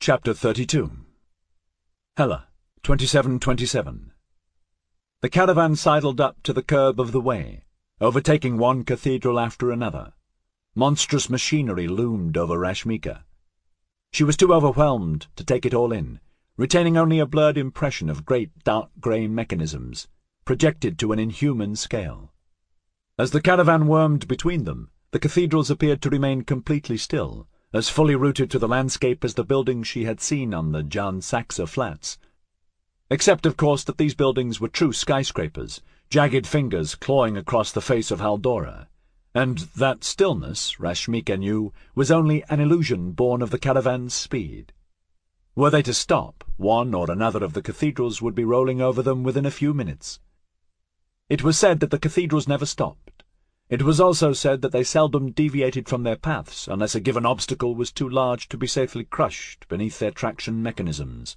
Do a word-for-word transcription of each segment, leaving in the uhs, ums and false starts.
Chapter thirty-two. Hella, twenty-seven twenty-seven. The caravan sidled up to the curb of the way, overtaking one cathedral after another. Monstrous machinery loomed over Rashmika. She was too overwhelmed to take it all in, retaining only a blurred impression of great dark grey mechanisms, projected to an inhuman scale. As the caravan wormed between them, the cathedrals appeared to remain completely still, as fully rooted to the landscape as the buildings she had seen on the Jan Saxe flats. Except, of course, that these buildings were true skyscrapers, jagged fingers clawing across the face of Haldora, and that stillness, Rashmika knew, was only an illusion born of the caravan's speed. Were they to stop, one or another of the cathedrals would be rolling over them within a few minutes. It was said that the cathedrals never stopped. It was also said that they seldom deviated from their paths unless a given obstacle was too large to be safely crushed beneath their traction mechanisms.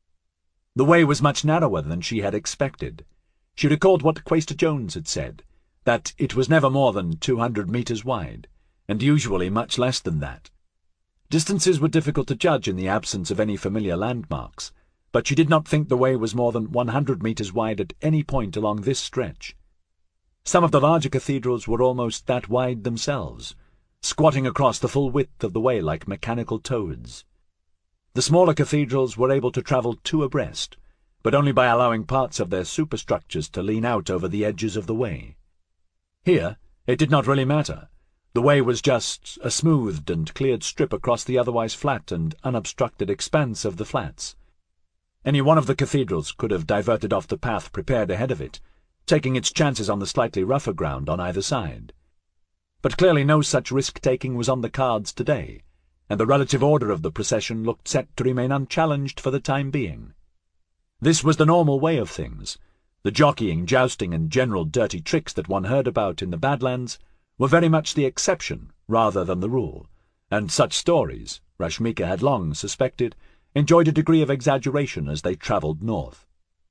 The way was much narrower than she had expected. She recalled what Quaestor Jones had said, that it was never more than two hundred metres wide, and usually much less than that. Distances were difficult to judge in the absence of any familiar landmarks, but she did not think the way was more than one hundred metres wide at any point along this stretch. Some of the larger cathedrals were almost that wide themselves, squatting across the full width of the way like mechanical toads. The smaller cathedrals were able to travel two abreast, but only by allowing parts of their superstructures to lean out over the edges of the way. Here, it did not really matter. The way was just a smoothed and cleared strip across the otherwise flat and unobstructed expanse of the flats. Any one of the cathedrals could have diverted off the path prepared ahead of it, taking its chances on the slightly rougher ground on either side. But clearly no such risk-taking was on the cards today, and the relative order of the procession looked set to remain unchallenged for the time being. This was the normal way of things. The jockeying, jousting, and general dirty tricks that one heard about in the Badlands were very much the exception rather than the rule, and such stories, Rashmika had long suspected, enjoyed a degree of exaggeration as they travelled north.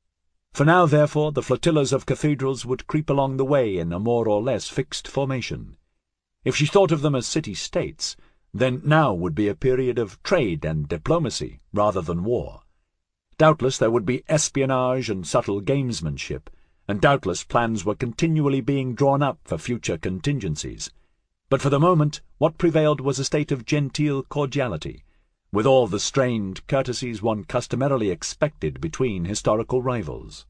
For now, therefore, the flotillas of cathedrals would creep along the way in a more or less fixed formation. If she thought of them as city-states, then now would be a period of trade and diplomacy rather than war. Doubtless there would be espionage and subtle gamesmanship, and doubtless plans were continually being drawn up for future contingencies. But for the moment what prevailed was a state of genteel cordiality, with all the strained courtesies one customarily expected between historical rivals.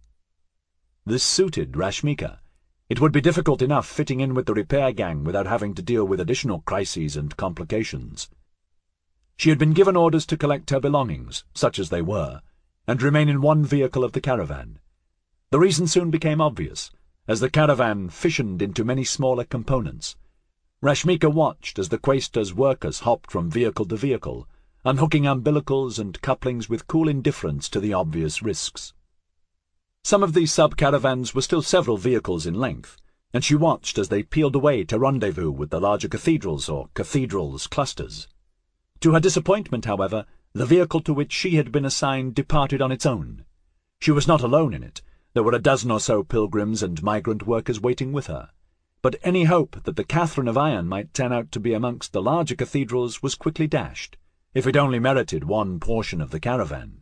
This suited Rashmika. It would be difficult enough fitting in with the repair gang without having to deal with additional crises and complications. She had been given orders to collect her belongings, such as they were, and remain in one vehicle of the caravan. The reason soon became obvious, as the caravan fissioned into many smaller components. Rashmika watched as the Quaestor's workers hopped from vehicle to vehicle, unhooking umbilicals and couplings with cool indifference to the obvious risks. Some of these sub-caravans were still several vehicles in length, and she watched as they peeled away to rendezvous with the larger cathedrals or cathedrals clusters. To her disappointment, however, the vehicle to which she had been assigned departed on its own. She was not alone in it. There were a dozen or so pilgrims and migrant workers waiting with her, but any hope that the Catherine of Iron might turn out to be amongst the larger cathedrals was quickly dashed, if it only merited one portion of the caravan.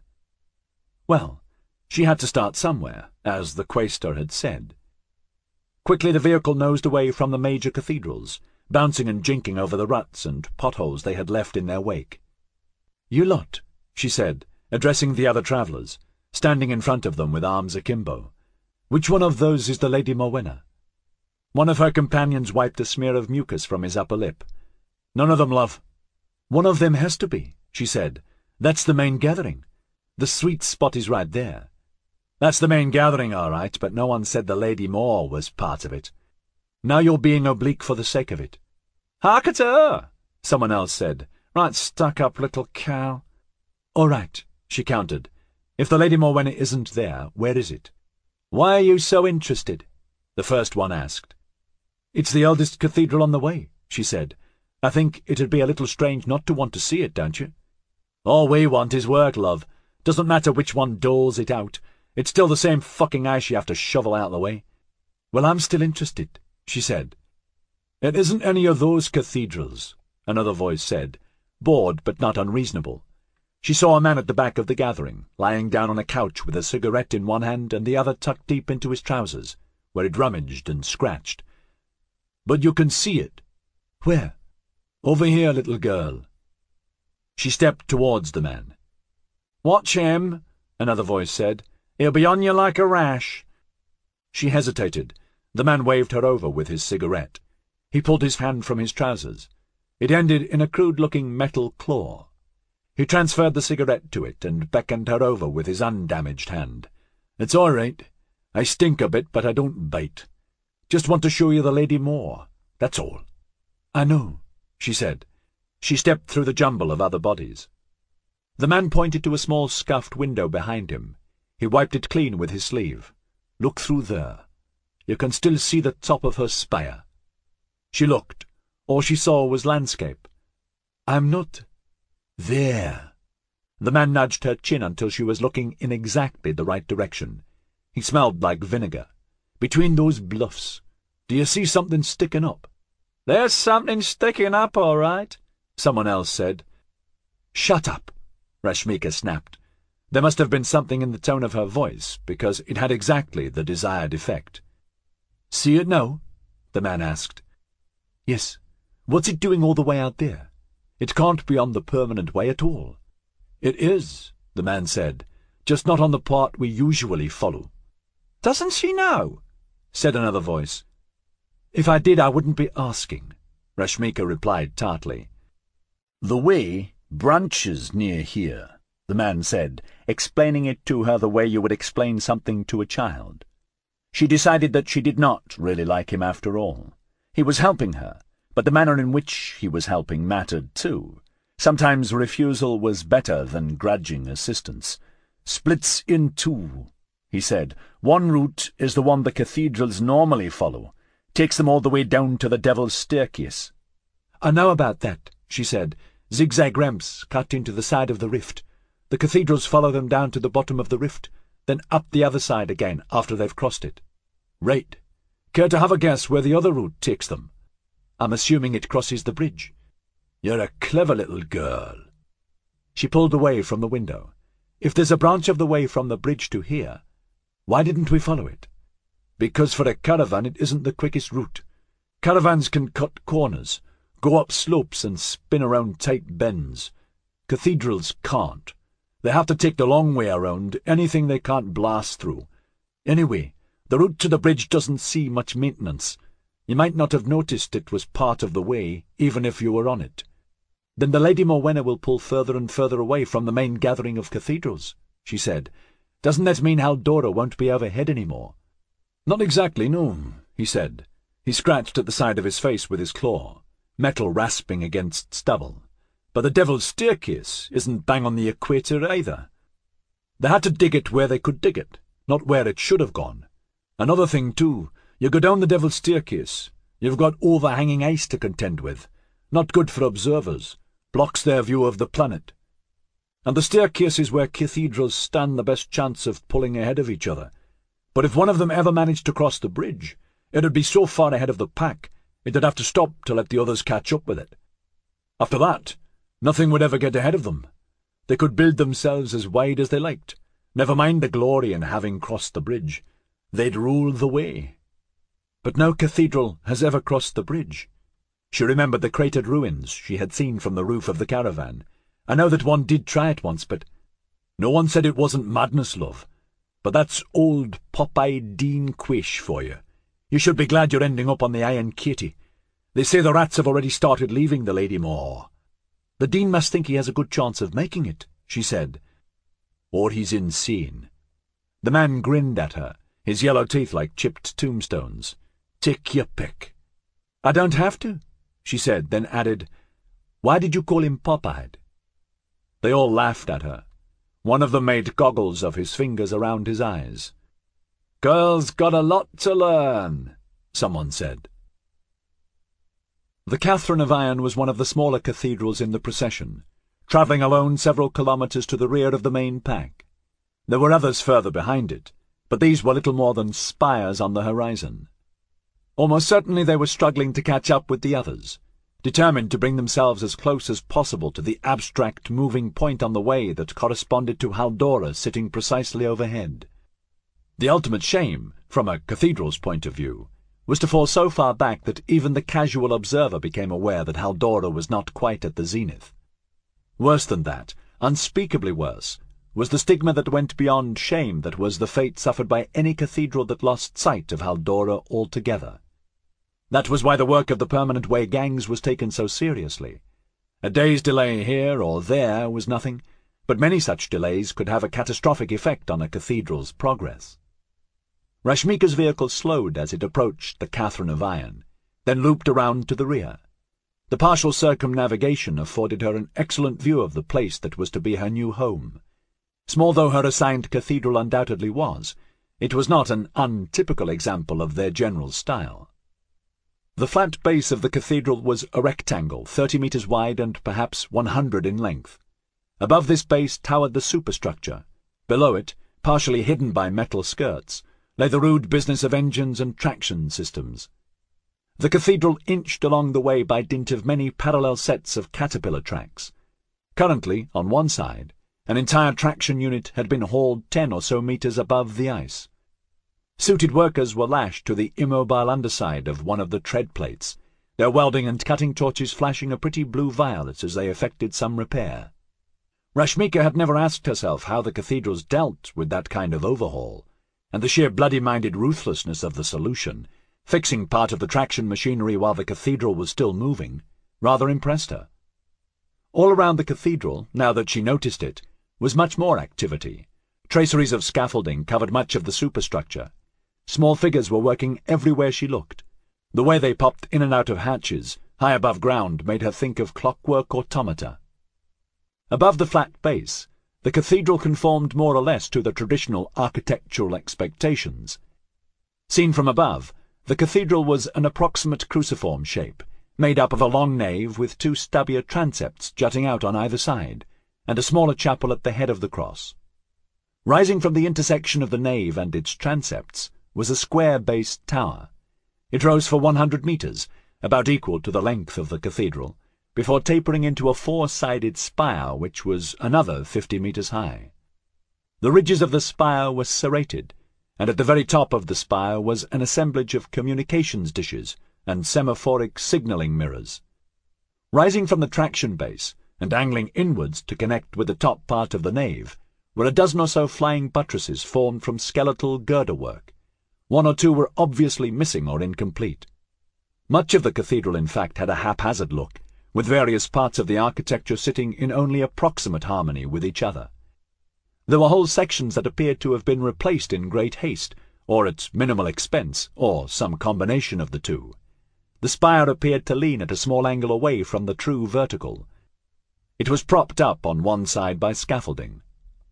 Well, she had to start somewhere, as the Quaestor had said. Quickly the vehicle nosed away from the major cathedrals, bouncing and jinking over the ruts and potholes they had left in their wake. "You lot," she said, addressing the other travellers, standing in front of them with arms akimbo. "Which one of those is the Lady Morwenna?" One of her companions wiped a smear of mucus from his upper lip. "None of them, love." "One of them has to be," she said. "That's the main gathering. The sweet spot is right there." "That's the main gathering, all right, but no one said the Lady Moore was part of it." "Now you're being oblique for the sake of it." "Hark at her!" someone else said. "Right stuck-up little cow." "All right," she countered. "If the Lady Morwenna isn't there, where is it?" "Why are you so interested?" the first one asked. "It's the eldest cathedral on the way," she said. "I think it'd be a little strange not to want to see it, don't you?" "All we want is work, love. Doesn't matter which one doles it out. It's still the same fucking ice you have to shovel out of the way." "Well, I'm still interested," she said. "It isn't any of those cathedrals," another voice said, bored but not unreasonable. She saw a man at the back of the gathering, lying down on a couch with a cigarette in one hand and the other tucked deep into his trousers, where he'd rummaged and scratched. "But you can see it." "Where?" "Over here, little girl." She stepped towards the man. "Watch him," another voice said. "He'll be on you like a rash." She hesitated. The man waved her over with his cigarette. He pulled his hand from his trousers. It ended in a crude-looking metal claw. He transferred the cigarette to it and beckoned her over with his undamaged hand. "It's all right. I stink a bit, but I don't bite. Just want to show you the lady more, that's all." "I know," she said. She stepped through the jumble of other bodies. The man pointed to a small scuffed window behind him. He wiped it clean with his sleeve. "Look through there. You can still see the top of her spire." She looked. All she saw was landscape. "I'm not—" "There." The man nudged her chin until she was looking in exactly the right direction. He smelled like vinegar. "Between those bluffs. Do you see something sticking up?" "There's something sticking up, all right," someone else said. "Shut up," Rashmika snapped. There must have been something in the tone of her voice, because it had exactly the desired effect. "See it now?" the man asked. "Yes. What's it doing all the way out there? It can't be on the permanent way at all." "It is," the man said, "just not on the part we usually follow." "Doesn't she know?" said another voice. "If I did, I wouldn't be asking," Rashmika replied tartly. "The way branches near here," the man said, explaining it to her the way you would explain something to a child. She decided that she did not really like him after all. He was helping her, but the manner in which he was helping mattered too. Sometimes refusal was better than grudging assistance. "Splits in two," he said. "One route is the one the cathedrals normally follow. Takes them all the way down to the Devil's Staircase." "I know about that," she said. "Zigzag ramps cut into the side of the rift. The cathedrals follow them down to the bottom of the rift, then up the other side again after they've crossed it." "Right. Care to have a guess where the other route takes them?" "I'm assuming it crosses the bridge." "You're a clever little girl." She pulled away from the window. "If there's a branch of the way from the bridge to here, why didn't we follow it?" "Because for a caravan it isn't the quickest route. Caravans can cut corners, go up slopes and spin around tight bends. Cathedrals can't. They have to take the long way around, anything they can't blast through. Anyway, the route to the bridge doesn't see much maintenance. You might not have noticed it was part of the way, even if you were on it." "Then the Lady Morwenna will pull further and further away from the main gathering of cathedrals," she said. "Doesn't that mean Haldora won't be overhead any more?" "Not exactly, no," he said. He scratched at the side of his face with his claw, metal rasping against stubble. "But the Devil's Staircase isn't bang on the equator either. They had to dig it where they could dig it, not where it should have gone. Another thing, too, you go down the Devil's Staircase, you've got overhanging ice to contend with. Not good for observers, blocks their view of the planet. And the staircase is where cathedrals stand the best chance of pulling ahead of each other. But if one of them ever managed to cross the bridge, it'd be so far ahead of the pack, it'd have to stop to let the others catch up with it. After that, nothing would ever get ahead of them. They could build themselves as wide as they liked. Never mind the glory in having crossed the bridge. They'd rule the way." But no cathedral has ever crossed the bridge. She remembered the cratered ruins she had seen from the roof of the caravan. "I know that one did try it once, but—" "No one said it wasn't madness, love. But that's old Popeye Dean Quish for you. You should be glad you're ending up on the Iron Kitty. They say the rats have already started leaving the Lady Moor." "The Dean must think he has a good chance of making it," she said. "Or he's insane." The man grinned at her, his yellow teeth like chipped tombstones. "Take your pick." "I don't have to," she said, then added, "Why did you call him Pop-Eyed?" They all laughed at her. One of them made goggles of his fingers around his eyes. "Girl's got a lot to learn," someone said. The Catherine of Iron was one of the smaller cathedrals in the procession, travelling alone several kilometres to the rear of the main pack. There were others further behind it, but these were little more than spires on the horizon. Almost certainly they were struggling to catch up with the others. determined to bring themselves as close as possible to the abstract moving point on the way that corresponded to Haldora sitting precisely overhead. The ultimate shame, from a cathedral's point of view, was to fall so far back that even the casual observer became aware that Haldora was not quite at the zenith. Worse than that, unspeakably worse, was the stigma that went beyond shame that was the fate suffered by any cathedral that lost sight of Haldora altogether. That was why the work of the Permanent Way gangs was taken so seriously. A day's delay here or there was nothing, but many such delays could have a catastrophic effect on a cathedral's progress. Rashmika's vehicle slowed as it approached the Catherine of Iron, then looped around to the rear. The partial circumnavigation afforded her an excellent view of the place that was to be her new home. Small though her assigned cathedral undoubtedly was, it was not an untypical example of their general style. The flat base of the cathedral was a rectangle, thirty metres wide and perhaps one hundred in length. Above this base towered the superstructure. Below it, partially hidden by metal skirts, lay the rude business of engines and traction systems. The cathedral inched along the way by dint of many parallel sets of caterpillar tracks. Currently, on one side, an entire traction unit had been hauled ten or so metres above the ice. Suited workers were lashed to the immobile underside of one of the tread plates, their welding and cutting torches flashing a pretty blue violet as they effected some repair. Rashmika had never asked herself how the cathedrals dealt with that kind of overhaul, and the sheer bloody-minded ruthlessness of the solution, fixing part of the traction machinery while the cathedral was still moving, rather impressed her. All around the cathedral, now that she noticed it, was much more activity. Traceries of scaffolding covered much of the superstructure. Small figures were working everywhere she looked. The way they popped in and out of hatches, high above ground, made her think of clockwork automata. Above the flat base, the cathedral conformed more or less to the traditional architectural expectations. Seen from above, the cathedral was an approximate cruciform shape, made up of a long nave with two stubbier transepts jutting out on either side, and a smaller chapel at the head of the cross. Rising from the intersection of the nave and its transepts was a square-based tower. It rose for one hundred metres, about equal to the length of the cathedral, before tapering into a four-sided spire which was another fifty metres high. The ridges of the spire were serrated, and at the very top of the spire was an assemblage of communications dishes and semaphoric signalling mirrors. Rising from the traction base, and angling inwards to connect with the top part of the nave, were a dozen or so flying buttresses formed from skeletal girder work. One or two were obviously missing or incomplete. Much of the cathedral, in fact, had a haphazard look, with various parts of the architecture sitting in only approximate harmony with each other. There were whole sections that appeared to have been replaced in great haste, or at minimal expense, or some combination of the two. The spire appeared to lean at a small angle away from the true vertical. It was propped up on one side by scaffolding.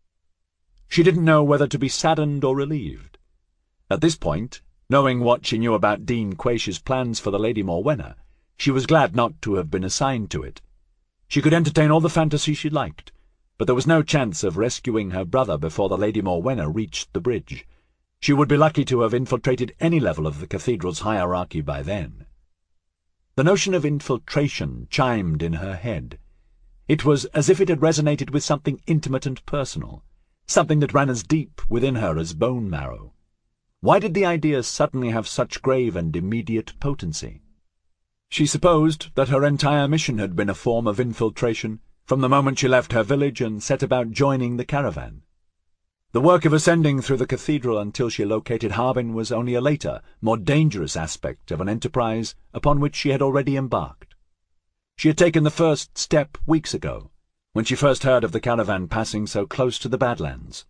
She didn't know whether to be saddened or relieved. At this point, knowing what she knew about Dean Quaish's plans for the Lady Morwenna, she was glad not to have been assigned to it. She could entertain all the fantasy she liked, but there was no chance of rescuing her brother before the Lady Morwenna reached the bridge. She would be lucky to have infiltrated any level of the cathedral's hierarchy by then. The notion of infiltration chimed in her head. It was as if it had resonated with something intimate and personal, something that ran as deep within her as bone marrow. Why did the idea suddenly have such grave and immediate potency? She supposed that her entire mission had been a form of infiltration from the moment she left her village and set about joining the caravan. The work of ascending through the cathedral until she located Harbin was only a later, more dangerous aspect of an enterprise upon which she had already embarked. She had taken the first step weeks ago, when she first heard of the caravan passing so close to the Badlands.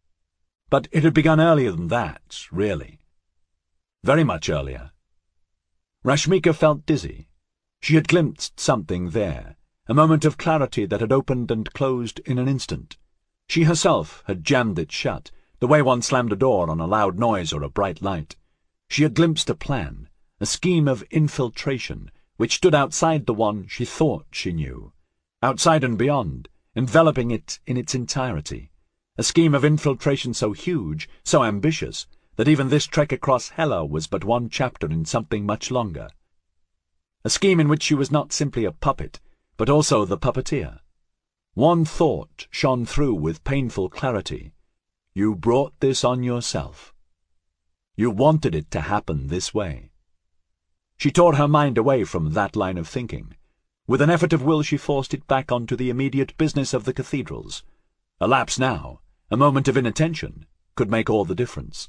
But it had begun earlier than that, really. Very much earlier. Rashmika felt dizzy. She had glimpsed something there, a moment of clarity that had opened and closed in an instant. She herself had jammed it shut, the way one slammed a door on a loud noise or a bright light. She had glimpsed a plan, a scheme of infiltration, which stood outside the one she thought she knew, outside and beyond, enveloping it in its entirety. A scheme of infiltration so huge, so ambitious, that even this trek across Hela was but one chapter in something much longer. a scheme in which she was not simply a puppet, but also the puppeteer. One thought shone through with painful clarity. You brought this on yourself. You wanted it to happen this way. She tore her mind away from that line of thinking. With an effort of will she forced it back onto the immediate business of the cathedrals. A lapse now, a moment of inattention, could make all the difference.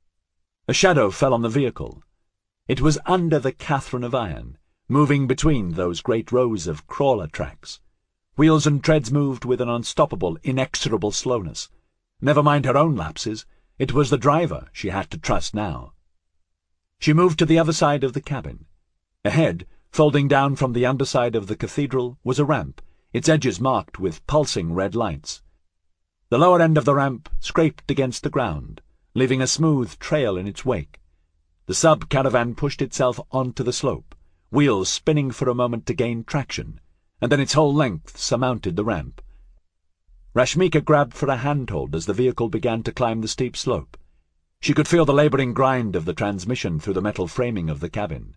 A shadow fell on the vehicle. It was under the Catherine of Iron, moving between those great rows of crawler tracks. Wheels and treads moved with an unstoppable, inexorable slowness. Never mind her own lapses, it was the driver she had to trust now. She moved to the other side of the cabin. Ahead, folding down from the underside of the cathedral, was a ramp, its edges marked with pulsing red lights. The lower end of the ramp scraped against the ground, leaving a smooth trail in its wake. The sub-caravan pushed itself onto the slope, wheels spinning for a moment to gain traction, and then its whole length surmounted the ramp. Rashmika grabbed for a handhold as the vehicle began to climb the steep slope. She could feel the labouring grind of the transmission through the metal framing of the cabin.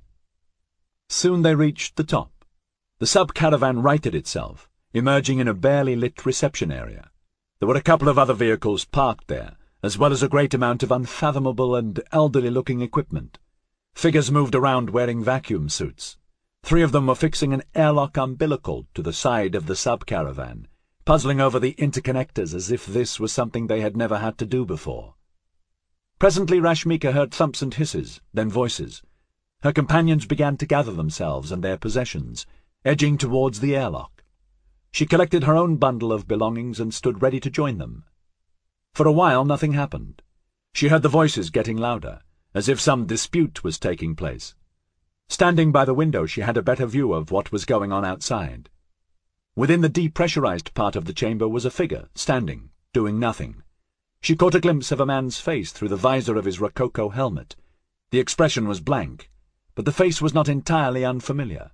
Soon they reached the top. The sub-caravan righted itself, emerging in a barely lit reception area. There were a couple of other vehicles parked there, as well as a great amount of unfathomable and elderly-looking equipment. Figures moved around wearing vacuum suits. Three of them were fixing an airlock umbilical to the side of the sub-caravan, puzzling over the interconnectors as if this was something they had never had to do before. Presently Rashmika heard thumps and hisses, then voices. Her companions began to gather themselves and their possessions, edging towards the airlock. She collected her own bundle of belongings and stood ready to join them. For a while nothing happened. She heard the voices getting louder, as if some dispute was taking place. Standing by the window she had a better view of what was going on outside. Within the depressurized part of the chamber was a figure, standing, doing nothing. She caught a glimpse of a man's face through the visor of his rococo helmet. The expression was blank, but the face was not entirely unfamiliar.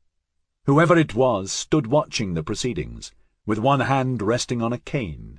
Whoever it was stood watching the proceedings, with one hand resting on a cane.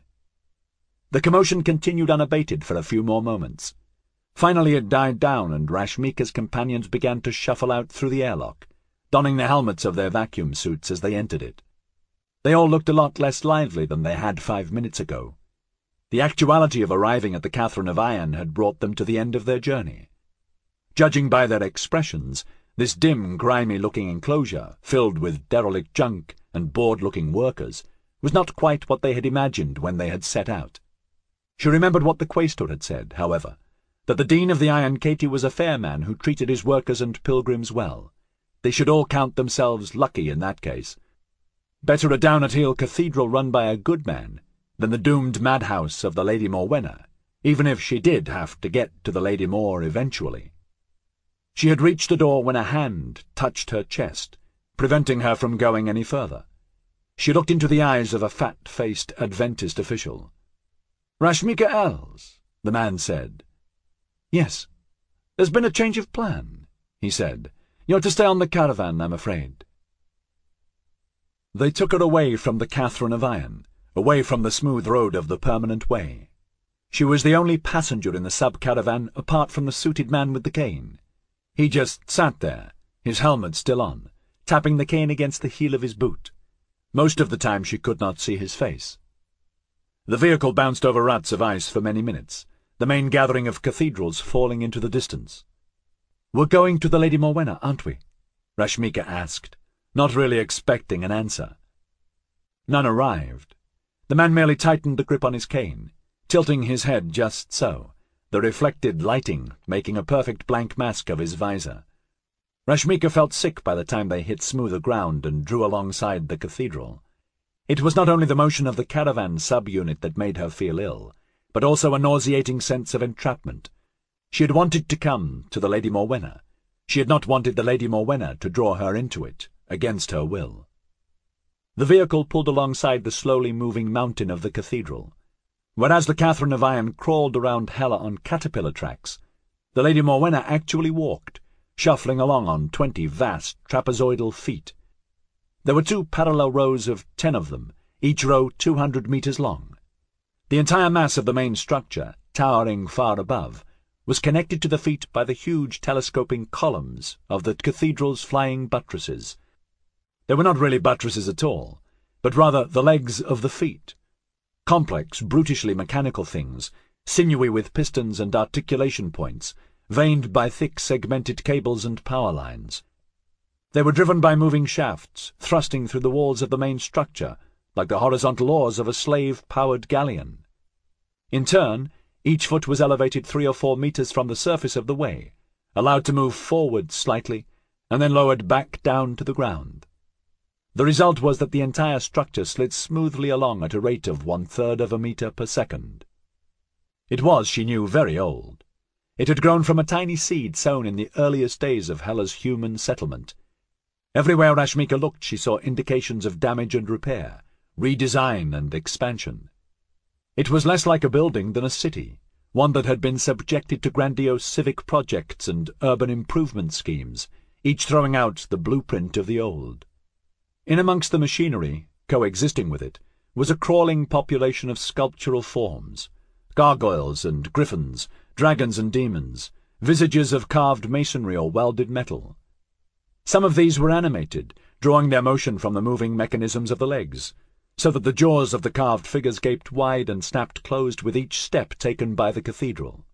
The commotion continued unabated for a few more moments. Finally it died down, and Rashmika's companions began to shuffle out through the airlock, donning the helmets of their vacuum suits as they entered it. They all looked a lot less lively than they had five minutes ago. The actuality of arriving at the Catherine of Iron had brought them to the end of their journey. Judging by their expressions, this dim, grimy-looking enclosure, filled with derelict junk and bored-looking workers, was not quite what they had imagined when they had set out. She remembered what the Quaestor had said, however, that the Dean of the Iron Katy was a fair man who treated his workers and pilgrims well. They should all count themselves lucky in that case. Better a down-at-heel cathedral run by a good man than the doomed madhouse of the Lady Morwenna, even if she did have to get to the Lady Moor eventually. She had reached the door when a hand touched her chest, preventing her from going any further. She looked into the eyes of a fat-faced Adventist official. "Rashmika Els," the man said. "Yes. There's been a change of plan," he said. "You're to stay on the caravan, I'm afraid." They took her away from the Catherine of Iron, away from the smooth road of the permanent way. She was the only passenger in the sub-caravan apart from the suited man with the cane. He just sat there, his helmet still on, tapping the cane against the heel of his boot. Most of the time she could not see his face. The vehicle bounced over ruts of ice for many minutes, the main gathering of cathedrals falling into the distance. "We're going to the Lady Morwenna, aren't we?" Rashmika asked, not really expecting an answer. None arrived. The man merely tightened the grip on his cane, tilting his head just so, the reflected lighting making a perfect blank mask of his visor. Rashmika felt sick by the time they hit smoother ground and drew alongside the cathedral. It was not only the motion of the caravan sub-unit that made her feel ill, but also a nauseating sense of entrapment. She had wanted to come to the Lady Morwenna. She had not wanted the Lady Morwenna to draw her into it, against her will. The vehicle pulled alongside the slowly moving mountain of the cathedral. Whereas the Catherine of Iron crawled around Hela on caterpillar tracks, the Lady Morwenna actually walked, shuffling along on twenty vast trapezoidal feet. There were two parallel rows of ten of them, each row two hundred meters long. The entire mass of the main structure, towering far above, was connected to the feet by the huge telescoping columns of the cathedral's flying buttresses. They were not really buttresses at all, but rather the legs of the feet. Complex, brutishly mechanical things, sinewy with pistons and articulation points, veined by thick segmented cables and power lines. They were driven by moving shafts, thrusting through the walls of the main structure, like the horizontal oars of a slave-powered galleon. In turn, each foot was elevated three or four meters from the surface of the way, allowed to move forward slightly, and then lowered back down to the ground. The result was that the entire structure slid smoothly along at a rate of one-third of a meter per second. It was, she knew, very old. It had grown from a tiny seed sown in the earliest days of Hela's human settlement. Everywhere Ashmika looked she saw indications of damage and repair, redesign and expansion. It was less like a building than a city, one that had been subjected to grandiose civic projects and urban improvement schemes, each throwing out the blueprint of the old. In amongst the machinery, coexisting with it, was a crawling population of sculptural forms, gargoyles and griffins, dragons and demons, visages of carved masonry or welded metal. Some of these were animated, drawing their motion from the moving mechanisms of the legs, so that the jaws of the carved figures gaped wide and snapped closed with each step taken by the cathedral.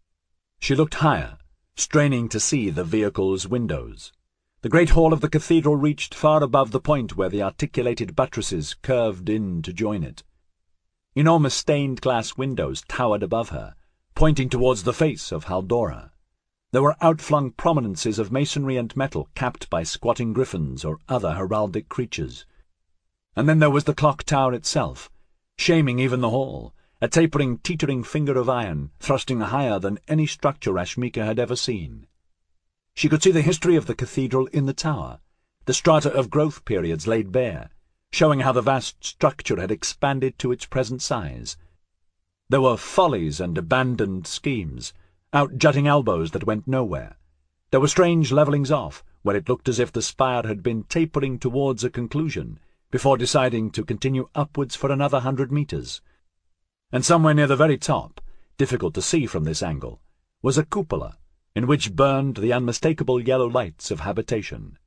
She looked higher, straining to see the vehicle's windows. The great hall of the cathedral reached far above the point where the articulated buttresses curved in to join it. Enormous stained-glass windows towered above her, pointing towards the face of Haldora. There were outflung prominences of masonry and metal capped by squatting griffins or other heraldic creatures. And then there was the clock tower itself, shaming even the hall, a tapering, teetering finger of iron, thrusting higher than any structure Ashmika had ever seen. She could see the history of the cathedral in the tower, the strata of growth periods laid bare, showing how the vast structure had expanded to its present size. There were follies and abandoned schemes, out-jutting elbows that went nowhere. There were strange levellings off, where it looked as if the spire had been tapering towards a conclusion, before deciding to continue upwards for another hundred metres. And somewhere near the very top, difficult to see from this angle, was a cupola, in which burned the unmistakable yellow lights of habitation.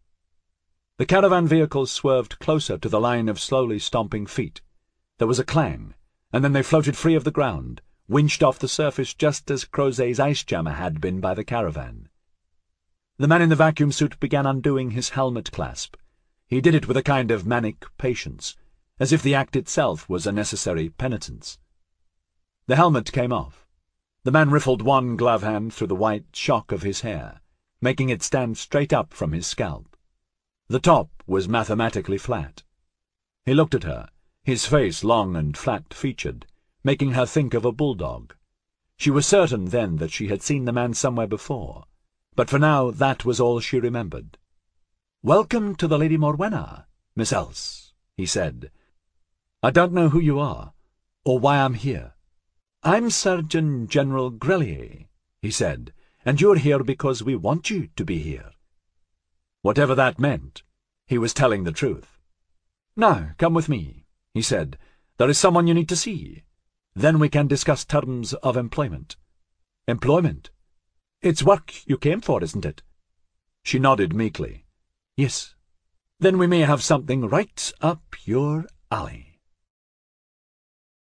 The caravan vehicles swerved closer to the line of slowly stomping feet. There was a clang, and then they floated free of the ground, winched off the surface just as Crozet's ice jammer had been by the caravan. The man in the vacuum suit began undoing his helmet clasp. He did it with a kind of manic patience, as if the act itself was a necessary penitence. The helmet came off. The man riffled one glove hand through the white shock of his hair, making it stand straight up from his scalp. The top was mathematically flat. He looked at her, his face long and flat-featured, making her think of a bulldog. She was certain then that she had seen the man somewhere before, but for now that was all she remembered. "Welcome to the Lady Morwenna, Miss Else," he said. "I don't know who you are, or why I'm here." "I'm Surgeon General Grelier," he said, "and you're here because we want you to be here." Whatever that meant, he was telling the truth. "Now, come with me," he said. "There is someone you need to see. Then we can discuss terms of employment." "Employment? It's work you came for, isn't it?" She nodded meekly. "Yes." "Then we may have something right up your alley."